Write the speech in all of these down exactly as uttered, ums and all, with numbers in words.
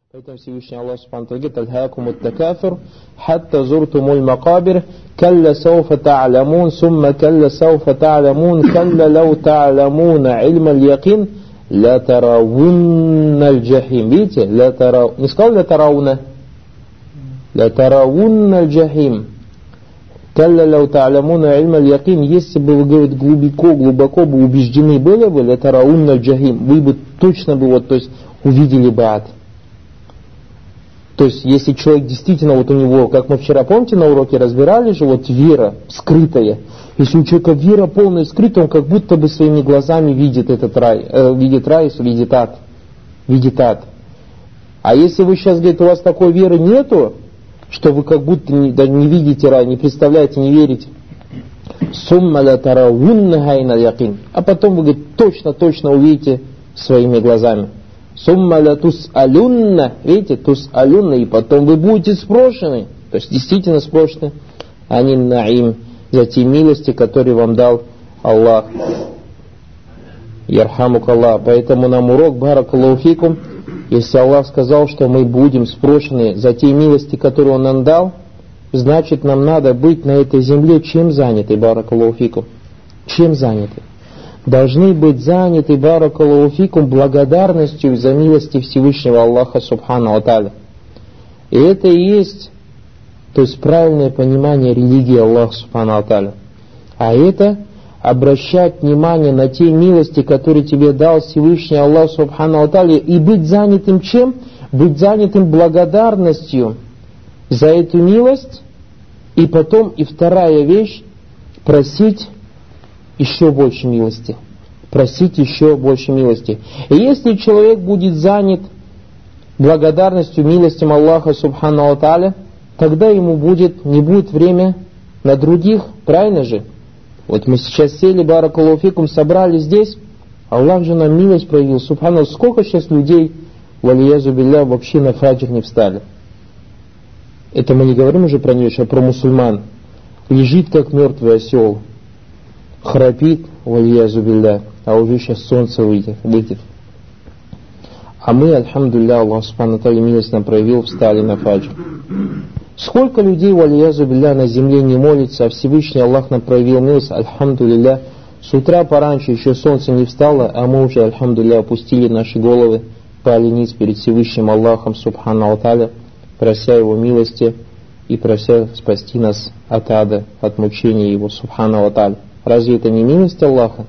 Поэтому Всевышний Аллах Субхану ва Тааля говорит: «Альхаакумут такафур, хатта зуртумуль макабир, калля сауфа та'алямун, сумма калля сауфа та'алямун, калля лау та'алямуна ильма аль-якин, ля таравунна аль-джахим». Видите? Ля тара... Не сказал ля тарауна? Ля таравунна аль-джахим. Калля лау та'алямуна ильма аль-якин. Если бы вы, говорит, глубоко, глубоко бы убеждены были бы, ля таравунна аль-джахим, вы бы точно бы вот, то есть, увидели бы ад. То есть, если человек действительно, вот у него, как мы вчера, помните, на уроке разбирали же, вот вера скрытая. Если у человека вера полная скрытая, он как будто бы своими глазами видит этот рай, э, видит рай, видит ад. Видит ад. А если вы сейчас, говорит, у вас такой веры нету, что вы как будто не, да, не видите рай, не представляете, не верите. Сумма ля таравунна айна якин. А потом вы, говорит, точно-точно увидите своими глазами. Сумма ля тус'алюнна, видите, тус'алюнна, и потом вы будете спрошены, то есть действительно спрошены, ани наим, за те милости, которые вам дал Аллах. Ярхамук Аллах. Поэтому нам урок, баракаллаху фикум, если Аллах сказал, что мы будем спрошены за те милости, которые Он нам дал, значит, нам надо быть на этой земле чем заняты, баракаллаху фикум? Чем заняты? Должны быть заняты, баракаллаху фикум, благодарностью за милости Всевышнего Аллаха Субхану ва Тааля. И это и есть, то есть правильное понимание религии Аллаха Субхану ва Тааля. А это обращать внимание на те милости, которые тебе дал Всевышний Аллах Субхану ва Тааля, и быть занятым чем? Быть занятым благодарностью за эту милость, и потом, и вторая вещь, просить еще больше милости. Просить еще больше милости. И если человек будет занят благодарностью, милостям Аллаха Субхану ва Тааля, тогда ему будет, не будет время на других, правильно же? Вот мы сейчас сели, баракаллаху фикум, собрали здесь, Аллах же нам милость проявил. Субхану, сколько сейчас людей, валиязу билля, вообще на фаджр не встали. Это мы не говорим уже про нее, а про мусульман. Лежит как мертвый осел, храпит, валиязу билля, а уже сейчас солнце выйдет, выйдет. А мы, альхамдулилля, Аллах Субхану ва Тааля милость нам проявил, встали на фаджр. Сколько людей, валиязу билля, на земле не молится, а Всевышний Аллах нам проявил милость, альхамдулилля. С утра пораньше еще солнце не встало, а мы уже, альхамдулилля, опустили наши головы, пали ниц перед Всевышним Аллахом Субхану ва Тааля, прося Его милости и прося спасти нас от ада, от мучения Его Субхану ва Тааля. Разве это не милость Аллаха?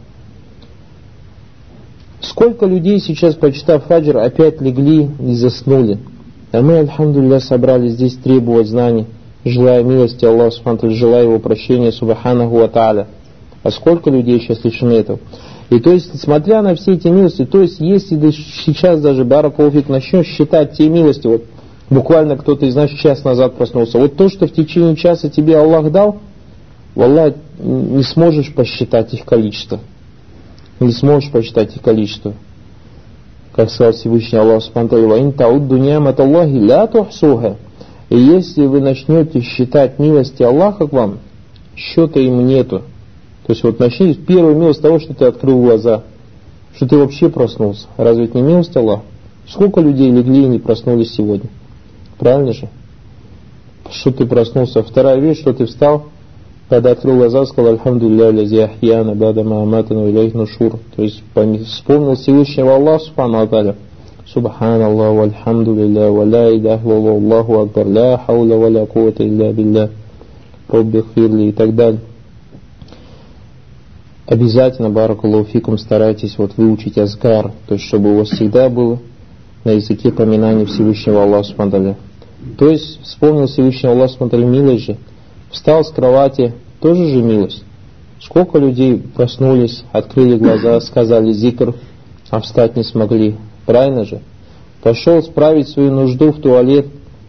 Сколько людей сейчас, почитав фаджр, опять легли и заснули. А мы, альхамдулилля, собрались здесь требовать знаний, желая милости Аллаха Субхану ва Тааля, желая Его прощения Субханаху ва Тааля. А сколько людей сейчас лишены этого? И то есть, смотря на все эти милости, то есть, если ты сейчас даже, баракаллаху фик, начнешь считать те милости, вот буквально кто-то из нас час назад проснулся, вот то, что в течение часа тебе Аллах дал, валлах, не сможешь посчитать их количество. Не сможешь посчитать их количество. Как сказал Всевышний Аллах Субхану ва Тааля: «Ва ин таудду ни'мат Аллахи ля тухсуха». И если вы начнете считать милости Аллаха к вам, счета им нету. То есть вот начни первую милость того, что ты открыл глаза, что ты вообще проснулся. Разве это не милость Аллаха? Сколько людей легли и не проснулись сегодня? Правильно же? Что ты проснулся? Вторая вещь, что ты встал, когда открыл глаза, сказал: «Альхамдулилля, лязи ахьяна, бада мааматана, илейхи нушур». То есть вспомнил Всевышнего Аллаха Субхану ва Тааля. Субханаллах, вальхамдулилля, ва ля иляха илlallah, Аллаху акбар, ля хауля ва ля куввата илля билля, робби гфирли и так далее. Обязательно, баракаллаху фикум, старайтесь вот выучить азкар, то есть чтобы у вас всегда было на языке поминания Всевышнего Аллаха Субхану ва Тааля. То есть вспомнил Всевышнего Аллаха Субхану ва Тааля, милость же. Встал с кровати, тоже же милость. Сколько людей проснулись, открыли глаза, сказали зикр, а встать не смогли. Правильно же? Пошел справить свою нужду в туалет,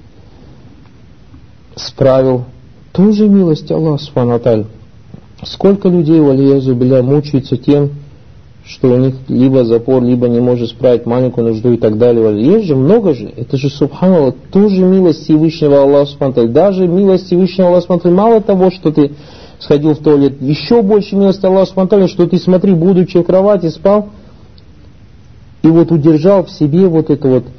справил. Тоже милость Аллаха Субхану ва Тааля. Сколько людей, валиязу билля, мучаются тем, что у них либо запор, либо не может справить маленькую нужду и так далее. Есть же, много же. Это же, субханаллах, тоже милость Всевышнего Аллаха Субхану ва Тааля. Даже милость Всевышнего Аллаха Субхану ва Тааля, мало того, что ты сходил в туалет, еще больше милость Аллаха Субхану ва Тааля, что ты, смотри, будучи в кровати, спал, и вот удержал в себе вот это вот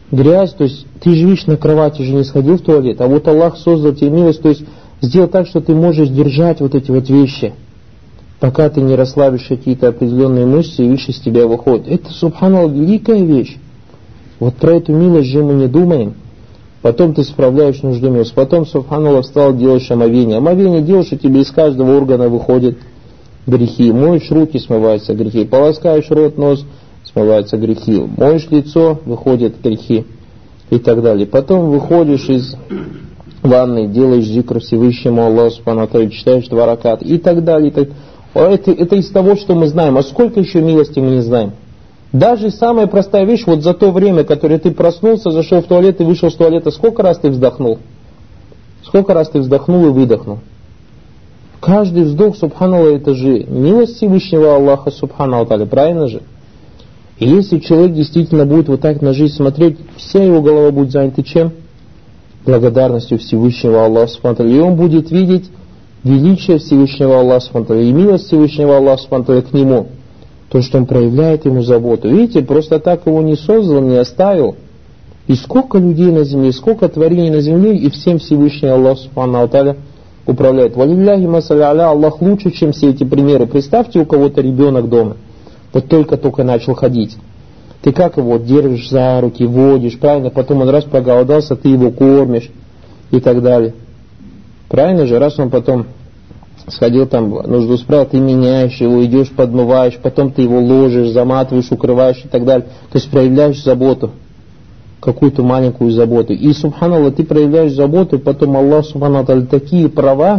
грязь, то есть ты же видишь, на кровати же не сходил в туалет, а вот Аллах создал тебе милость, то есть сделал так, что ты можешь держать вот эти вот вещи, пока ты не расслабишь какие-то определенные мышцы, и видишь, из тебя выходит. Это, субханаллах, великая вещь. Вот про эту милость же мы не думаем. Потом ты справляешь нужду милость. Потом, субханаллах, встал, делаешь омовение. Омовение делаешь, и тебе из каждого органа выходят грехи. Моешь руки, смываются грехи. Полоскаешь рот, нос, смываются грехи. Моешь лицо, выходят грехи. И так далее. Потом выходишь из ванной, делаешь зикр Всевышнему Аллаху субхану ва тааля, читаешь два раката. И так далее. И так... Это, это из того, что мы знаем. А сколько еще милости мы не знаем? Даже самая простая вещь, вот за то время, которое ты проснулся, зашел в туалет и вышел с туалета, сколько раз ты вздохнул? Сколько раз ты вздохнул и выдохнул? Каждый вздох, субханаллах, это же милость Всевышнего Аллаха, субхану ва тааля, правильно же? И если человек действительно будет вот так на жизнь смотреть, вся его голова будет занята чем? Благодарностью Всевышнего Аллаха, субхану ва тааля. И он будет видеть величие Всевышнего Аллаха, субхану ва тааля, и милость Всевышнего Аллаха, субхану ва тааля, к нему. То, что он проявляет ему заботу. Видите, просто так его не создал, не оставил. И сколько людей на земле, сколько творений на земле, и всем Всевышний Аллах субхану ва тааля управляет. Валилляхи масалли аля, Аллах лучше, чем все эти примеры. Представьте, у кого-то ребенок дома, вот только-только начал ходить. Ты как его держишь за руки, водишь, правильно? Потом он раз проголодался, ты его кормишь и так далее. Правильно же? Раз он потом сходил там, нужду справил, ты меняешь его, идешь, подмываешь, потом ты его ложишь, заматываешь, укрываешь и так далее. То есть проявляешь заботу, какую-то маленькую заботу. И, субханаллах, ты проявляешь заботу, и потом Аллах, субханаллах, такие права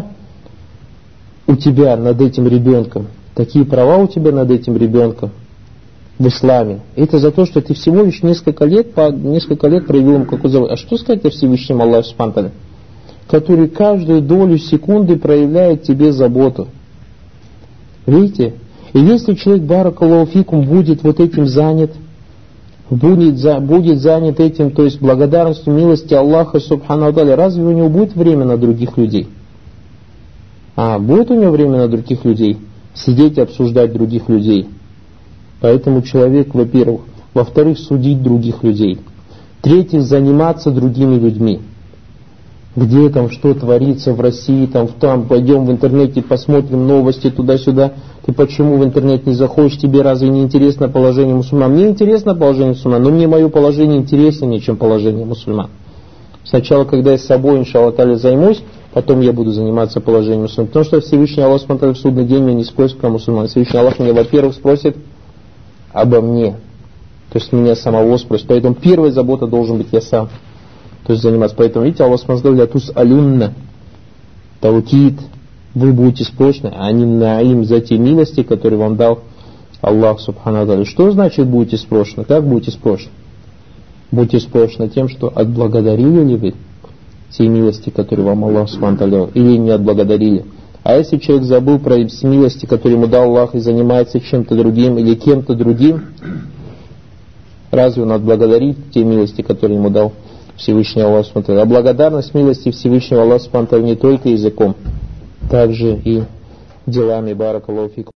у тебя над этим ребенком, такие права у тебя над этим ребенком в исламе. Это за то, что ты всего лишь несколько лет, по несколько лет проявил ему какую-то заботу. А что сказать о Всевышнем Аллахе, субханаллах, который каждую долю секунды проявляет тебе заботу. Видите? И если человек, баракаллаху фикум, будет вот этим занят, будет, за, будет занят этим, то есть благодарностью милости Аллаха, субхану ва тааля, разве у него будет время на других людей? А, будет у него время на других людей? Сидеть и обсуждать других людей. Поэтому человек, во-первых. Во-вторых, судить других людей. В-третьих, заниматься другими людьми. Где там что творится в России, там, там пойдем в интернете, посмотрим новости туда-сюда. Ты почему в интернет не заходишь, тебе разве не интересно положение мусульман? Мне интересно положение мусульман, но мне мое положение интереснее, чем положение мусульман. Сначала, когда я с собой, иншаллах тааля, займусь, потом я буду заниматься положением мусульман. Потому что Всевышний Аллах в судный день меня не спросит про мусульман. Всевышний Аллах меня, во-первых, спросит обо мне. То есть меня самого спросит. Поэтому первая забота должен быть я сам. То есть заниматься. Поэтому, видите, Аллах сказал, «Тус алюнна», таукид, вы будете спрошены, а не наим за те милости, которые вам дал Аллах, субхану ва тааля. Что значит будете спрошены? Как будете спрошены? Будете спрошены тем, что отблагодарили ли вы те милости, которые вам Аллах, субхану ва тааля, или не отблагодарили. А если человек забыл про милости, которые ему дал Аллах, и занимается чем-то другим или кем-то другим, разве он отблагодарит те милости, которые ему дал Всевышний Аллах субхану ва тааля? А благодарность милости Всевышнего Аллаха субхану ва тааля не только языком, также и делами. Баракаллаху фикум.